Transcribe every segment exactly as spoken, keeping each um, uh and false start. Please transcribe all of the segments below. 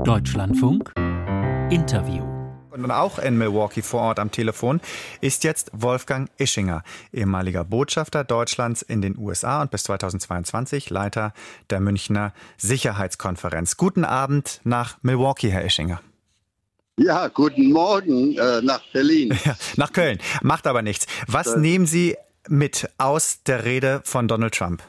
Deutschlandfunk Interview. Und auch in Milwaukee vor Ort am Telefon ist jetzt Wolfgang Ischinger, ehemaliger Botschafter Deutschlands in den U S A und bis zweitausendzweiundzwanzig Leiter der Münchner Sicherheitskonferenz. Guten Abend nach Milwaukee, Herr Ischinger. Ja, guten Morgen äh, nach Berlin. Ja, nach Köln. Macht aber nichts. Was äh, nehmen Sie mit aus der Rede von Donald Trump?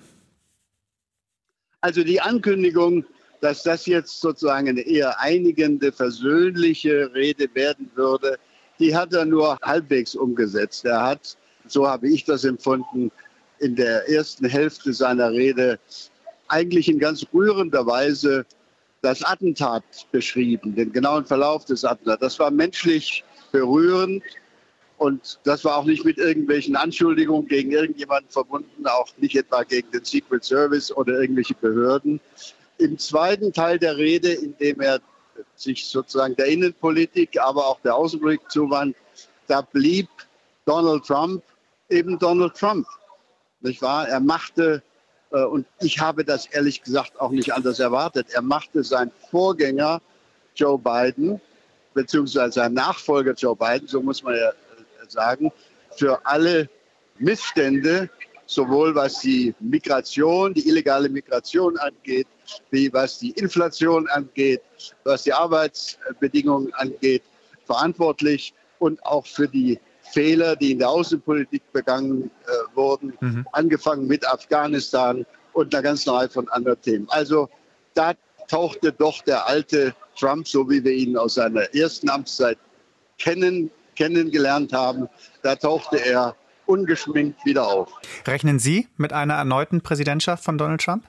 Also die Ankündigung, dass das jetzt sozusagen eine eher einigende, versöhnliche Rede werden würde, die hat er nur halbwegs umgesetzt. Er hat, so habe ich das empfunden, in der ersten Hälfte seiner Rede eigentlich in ganz rührender Weise das Attentat beschrieben, den genauen Verlauf des Attentats. Das war menschlich berührend und das war auch nicht mit irgendwelchen Anschuldigungen gegen irgendjemanden verbunden, auch nicht etwa gegen den Secret Service oder irgendwelche Behörden. Im zweiten Teil der Rede, in dem er sich sozusagen der Innenpolitik, aber auch der Außenpolitik zuwandt, da blieb Donald Trump eben Donald Trump. Nicht wahr? Er machte, äh, und ich habe das ehrlich gesagt auch nicht anders erwartet, er machte seinen Vorgänger Joe Biden, beziehungsweise seinen Nachfolger Joe Biden, so muss man ja sagen, für alle Missstände, sowohl was die Migration, die illegale Migration angeht, wie was die Inflation angeht, was die Arbeitsbedingungen angeht, verantwortlich und auch für die Fehler, die in der Außenpolitik begangen äh, wurden, mhm. angefangen mit Afghanistan und einer ganzen Reihe von anderen Themen. Also da tauchte doch der alte Trump, so wie wir ihn aus seiner ersten Amtszeit kennen, kennengelernt haben, da tauchte er ungeschminkt wieder auf. Rechnen Sie mit einer erneuten Präsidentschaft von Donald Trump?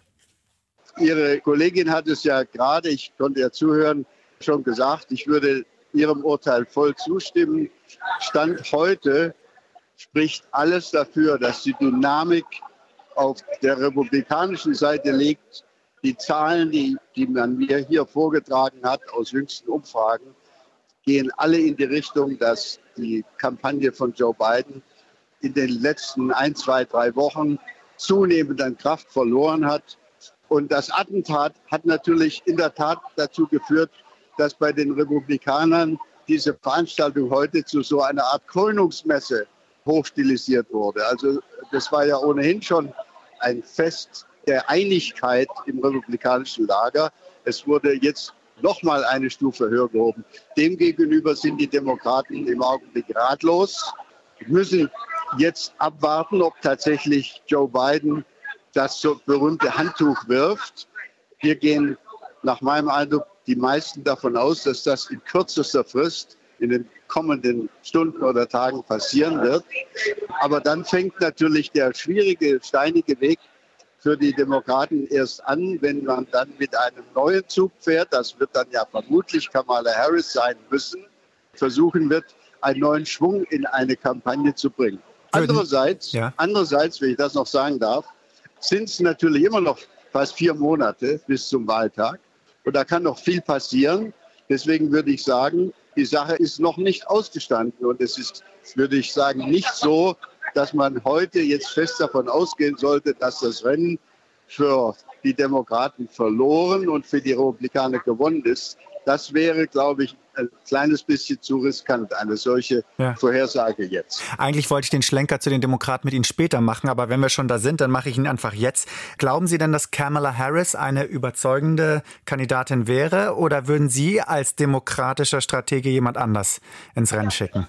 Ihre Kollegin hat es ja gerade, ich konnte ja zuhören, schon gesagt, ich würde Ihrem Urteil voll zustimmen. Stand heute spricht alles dafür, dass die Dynamik auf der republikanischen Seite liegt. Die Zahlen, die, die man mir hier vorgetragen hat aus jüngsten Umfragen, gehen alle in die Richtung, dass die Kampagne von Joe Biden in den letzten ein, zwei, drei Wochen zunehmend an Kraft verloren hat. Und das Attentat hat natürlich in der Tat dazu geführt, dass bei den Republikanern diese Veranstaltung heute zu so einer Art Krönungsmesse hochstilisiert wurde. Also das war ja ohnehin schon ein Fest der Einigkeit im republikanischen Lager. Es wurde jetzt noch mal eine Stufe höher gehoben. Demgegenüber sind die Demokraten im Augenblick ratlos, müssen jetzt abwarten, ob tatsächlich Joe Biden das so berühmte Handtuch wirft. Wir gehen nach meinem Eindruck die meisten davon aus, dass das in kürzester Frist in den kommenden Stunden oder Tagen passieren wird. Aber dann fängt natürlich der schwierige, steinige Weg für die Demokraten erst an, wenn man dann mit einem neuen Zug fährt. Das wird dann ja vermutlich Kamala Harris sein müssen, versuchen wird, einen neuen Schwung in eine Kampagne zu bringen. Andererseits, ja. andererseits, wenn ich das noch sagen darf, sind es natürlich immer noch fast vier Monate bis zum Wahltag. Und da kann noch viel passieren. Deswegen würde ich sagen, die Sache ist noch nicht ausgestanden. Und es ist, würde ich sagen, nicht so, dass man heute jetzt fest davon ausgehen sollte, dass das Rennen für die Demokraten verloren und für die Republikaner gewonnen ist. Das wäre, glaube ich, ein kleines bisschen zu riskant, eine solche ja. Vorhersage jetzt. Eigentlich wollte ich den Schlenker zu den Demokraten mit Ihnen später machen, aber wenn wir schon da sind, dann mache ich ihn einfach jetzt. Glauben Sie denn, dass Kamala Harris eine überzeugende Kandidatin wäre oder würden Sie als demokratischer Stratege jemand anders ins Rennen schicken?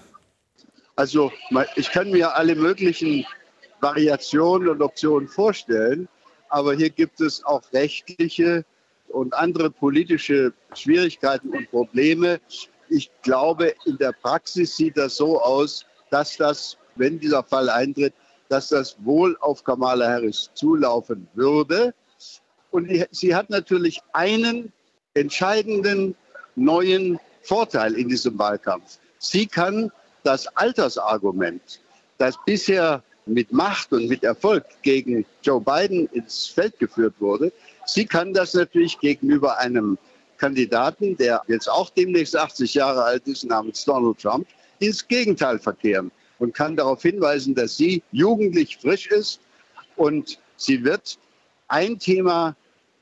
Also ich kann mir alle möglichen Variationen und Optionen vorstellen, aber hier gibt es auch rechtliche und andere politische Schwierigkeiten und Probleme. Ich glaube, in der Praxis sieht das so aus, dass das, wenn dieser Fall eintritt, dass das wohl auf Kamala Harris zulaufen würde. Und sie hat natürlich einen entscheidenden neuen Vorteil in diesem Wahlkampf. Sie kann das Altersargument, das bisher mit Macht und mit Erfolg gegen Joe Biden ins Feld geführt wurde, sie kann das natürlich gegenüber einem Kandidaten, der jetzt auch demnächst achtzig Jahre alt ist, namens Donald Trump, ins Gegenteil verkehren und kann darauf hinweisen, dass sie jugendlich frisch ist und sie wird ein Thema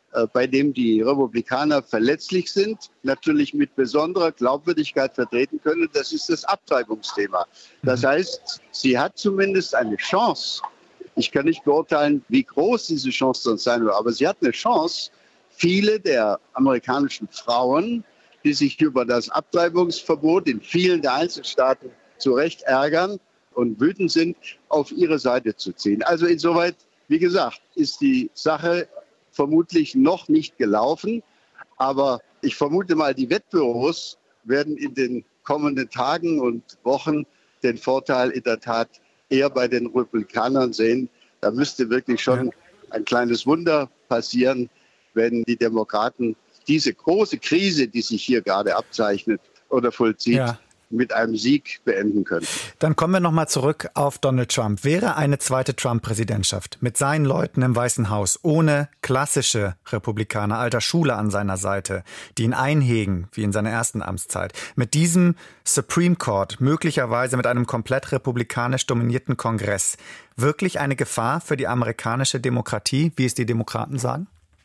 bei dem die Republikaner verletzlich sind, natürlich mit besonderer Glaubwürdigkeit vertreten können. Das ist das Abtreibungsthema. Das heißt, sie hat zumindest eine Chance. Ich kann nicht beurteilen, wie groß diese Chance sonst sein wird, aber sie hat eine Chance, viele der amerikanischen Frauen, die sich über das Abtreibungsverbot in vielen der Einzelstaaten zu Recht ärgern und wütend sind, auf ihre Seite zu ziehen. Also insoweit, wie gesagt, ist die Sache vermutlich noch nicht gelaufen. Aber ich vermute mal, die Wettbüros werden in den kommenden Tagen und Wochen den Vorteil in der Tat eher bei den Republikanern sehen. Da müsste wirklich schon ein kleines Wunder passieren, wenn die Demokraten diese große Krise, die sich hier gerade abzeichnet oder vollzieht, ja. mit einem Sieg beenden können. Dann kommen wir nochmal zurück auf Donald Trump. Wäre eine zweite Trump-Präsidentschaft mit seinen Leuten im Weißen Haus, ohne klassische Republikaner alter Schule an seiner Seite, die ihn einhegen, wie in seiner ersten Amtszeit, mit diesem Supreme Court, möglicherweise mit einem komplett republikanisch dominierten Kongress, wirklich eine Gefahr für die amerikanische Demokratie, wie es die Demokraten sagen?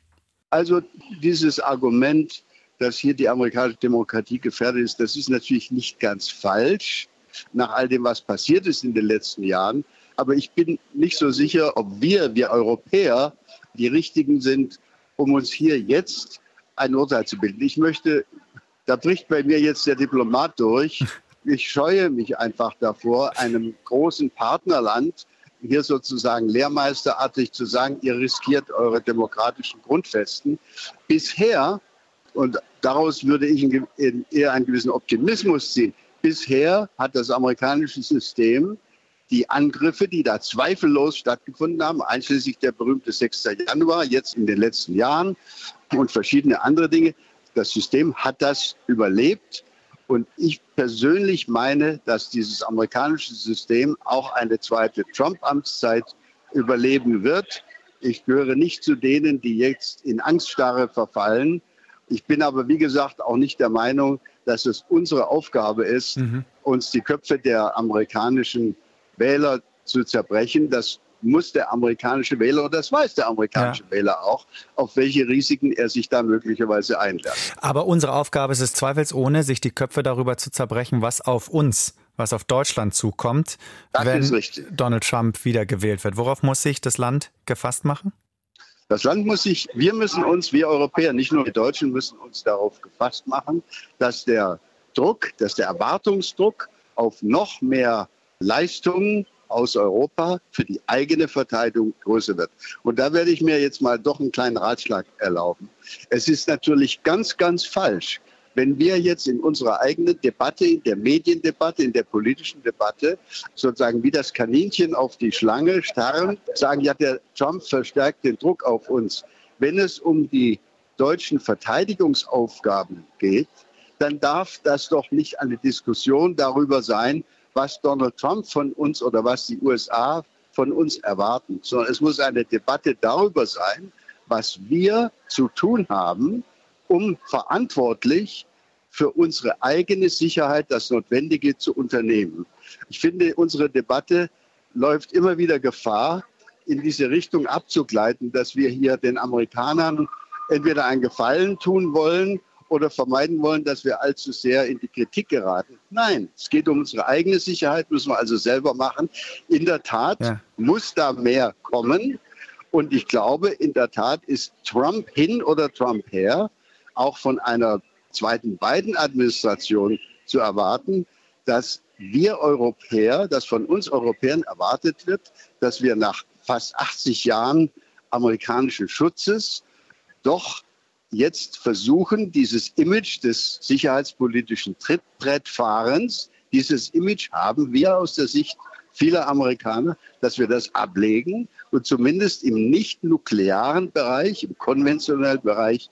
Also dieses Argument, dass hier die amerikanische Demokratie gefährdet ist, das ist natürlich nicht ganz falsch, nach all dem, was passiert ist in den letzten Jahren. Aber ich bin nicht so sicher, ob wir, wir Europäer, die Richtigen sind, um uns hier jetzt ein Urteil zu bilden. Ich möchte, da bricht bei mir jetzt der Diplomat durch. Ich scheue mich einfach davor, einem großen Partnerland hier sozusagen lehrmeisterartig zu sagen, ihr riskiert eure demokratischen Grundfesten. Bisher, und daraus würde ich eher einen gewissen Optimismus ziehen, bisher hat das amerikanische System die Angriffe, die da zweifellos stattgefunden haben, einschließlich der berühmte sechsten Januar, jetzt in den letzten Jahren und verschiedene andere Dinge, das System hat das überlebt. Und ich persönlich meine, dass dieses amerikanische System auch eine zweite Trump-Amtszeit überleben wird. Ich gehöre nicht zu denen, die jetzt in Angststarre verfallen. Ich bin aber, wie gesagt, auch nicht der Meinung, dass es unsere Aufgabe ist, mhm. uns die Köpfe der amerikanischen Wähler zu zerbrechen. Das muss der amerikanische Wähler, und das weiß der amerikanische ja. Wähler auch, auf welche Risiken er sich da möglicherweise einlässt. Aber unsere Aufgabe ist es zweifelsohne, sich die Köpfe darüber zu zerbrechen, was auf uns, was auf Deutschland zukommt, das wenn ist richtig. Donald Trump wiedergewählt wird. Worauf muss sich das Land gefasst machen? Das Land muss sich, wir müssen uns, wir Europäer, nicht nur die Deutschen, müssen uns darauf gefasst machen, dass der Druck, dass der Erwartungsdruck auf noch mehr Leistungen aus Europa für die eigene Verteidigung größer wird. Und da werde ich mir jetzt mal doch einen kleinen Ratschlag erlauben. Es ist natürlich ganz, ganz falsch, wenn wir jetzt in unserer eigenen Debatte, in der Mediendebatte, in der politischen Debatte sozusagen wie das Kaninchen auf die Schlange starren, sagen, ja, der Trump verstärkt den Druck auf uns. Wenn es um die deutschen Verteidigungsaufgaben geht, dann darf das doch nicht eine Diskussion darüber sein, was Donald Trump von uns oder was die U S A von uns erwarten, sondern es muss eine Debatte darüber sein, was wir zu tun haben, um verantwortlich für unsere eigene Sicherheit das Notwendige zu unternehmen. Ich finde, unsere Debatte läuft immer wieder Gefahr, in diese Richtung abzugleiten, dass wir hier den Amerikanern entweder einen Gefallen tun wollen oder vermeiden wollen, dass wir allzu sehr in die Kritik geraten. Nein, es geht um unsere eigene Sicherheit, müssen wir also selber machen. In der Tat ja. muss da mehr kommen. Und ich glaube, in der Tat ist Trump hin oder Trump her auch von einer zweiten Biden-Administration zu erwarten, dass wir Europäer, dass von uns Europäern erwartet wird, dass wir nach fast achtzig Jahren amerikanischen Schutzes doch jetzt versuchen, dieses Image des sicherheitspolitischen Trittbrettfahrens, dieses Image haben wir aus der Sicht vieler Amerikaner, dass wir das ablegen und zumindest im nicht-nuklearen Bereich, im konventionellen Bereich,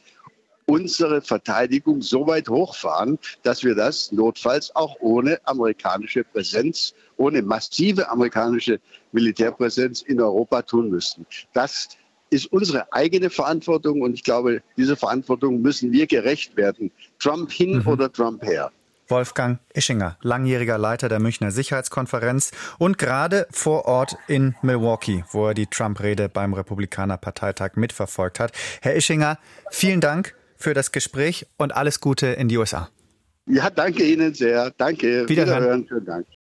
unsere Verteidigung so weit hochfahren, dass wir das notfalls auch ohne amerikanische Präsenz, ohne massive amerikanische Militärpräsenz in Europa tun müssten. Das ist unsere eigene Verantwortung und ich glaube, dieser Verantwortung müssen wir gerecht werden. Trump hin mhm. oder Trump her. Wolfgang Ischinger, langjähriger Leiter der Münchner Sicherheitskonferenz und gerade vor Ort in Milwaukee, wo er die Trump-Rede beim Republikaner-Parteitag mitverfolgt hat. Herr Ischinger, vielen Dank für das Gespräch und alles Gute in die U S A. Ja, danke Ihnen sehr. Danke. Wiederhören. Wiederhören. Vielen Dank.